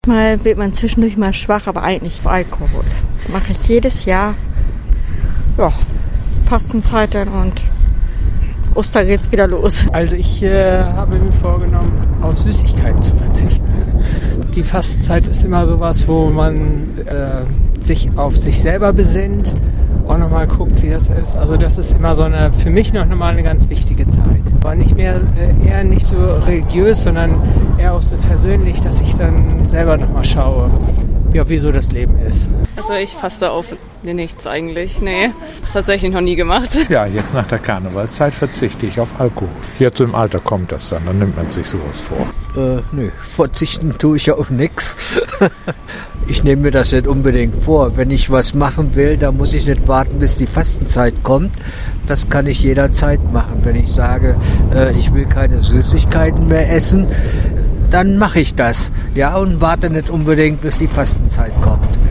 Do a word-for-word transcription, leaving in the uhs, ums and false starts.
manchmal wird man zwischendurch mal schwach, aber eigentlich auf Alkohol. Mache ich jedes Jahr. Ja, Fastenzeit dann und Ostern geht's wieder los. Also ich äh, habe mir vorgenommen, auf Süßigkeiten zu verzichten. Die Fastenzeit ist immer sowas, wo man äh, sich auf sich selber besinnt, auch nochmal guckt, wie das ist. Also das ist immer so eine, für mich noch mal eine ganz wichtige Zeit. Aber nicht mehr, äh, eher nicht so religiös, sondern eher auch so persönlich, dass ich dann selber nochmal schaue, ja, wie so das Leben ist. Also ich faste auf nichts eigentlich, nee. Das tatsächlich noch nie gemacht. Ja, jetzt nach der Karnevalszeit verzichte ich auf Alkohol. Jetzt im Alter kommt das dann, dann nimmt man sich sowas vor. Äh, nö, verzichten tue ich auf nichts. Ich nehme mir das nicht unbedingt vor. Wenn ich was machen will, dann muss ich nicht warten, bis die Fastenzeit kommt. Das kann ich jederzeit machen. Wenn ich sage, äh, ich will keine Süßigkeiten mehr essen, dann mache ich das. Ja, und warte nicht unbedingt, bis die Fastenzeit kommt.